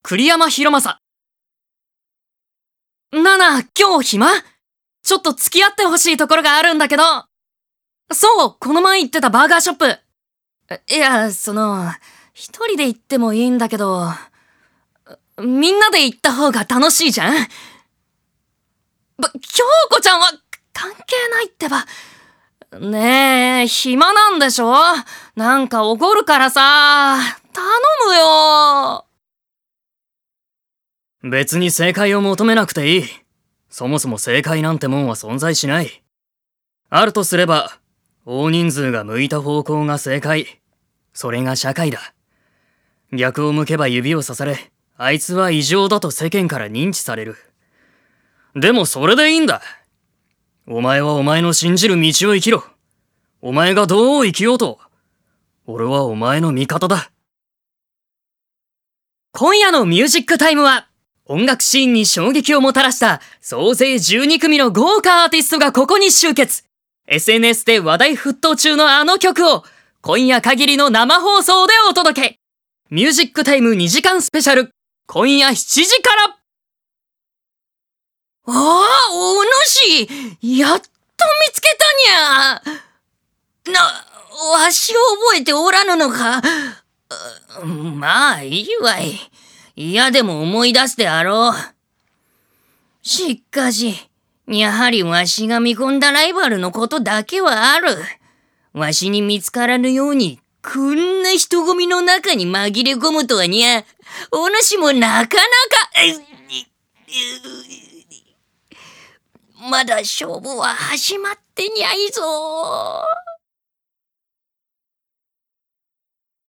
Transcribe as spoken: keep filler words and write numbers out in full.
栗山博正。ナナ、今日暇？ちょっと付き合ってほしいところがあるんだけど。そう、この前行ってたバーガーショップ。いや、その、一人で行ってもいいんだけど、みんなで行った方が楽しいじゃん？ば、京子ちゃんは関係ないってば。ねえ、暇なんでしょ？なんか怒るからさ、頼むよ。 別に正解を求めなくていい。そもそも正解なんてもんは存在しない。あるとすれば、大人数が向いた方向が正解。それが社会だ。逆を向けば指をさされ、あいつは異常だと世間から認知される。でもそれでいいんだ。お前はお前の信じる道を生きろ。お前がどう生きようと、俺はお前の味方だ。 今夜のミュージックタイムは、音楽シーンに衝撃をもたらした総勢じゅうに組の豪華アーティストがここに集結。エスエヌエス で話題沸騰中のあの曲を今夜限りの生放送でお届け。ミュージックタイムにじかんスペシャル、今夜しちじから。ああ、お主、やっと見つけたにゃ。な、わしを覚えておらぬのか。まあいいわい。嫌でも思い出すであろう。しかし、やはりわしが見込んだライバルのことだけはある。わしに見つからぬように、こんな人混みの中に紛れ込むとはにゃ、お主もなかなか、まだ勝負は始まってにゃいぞ。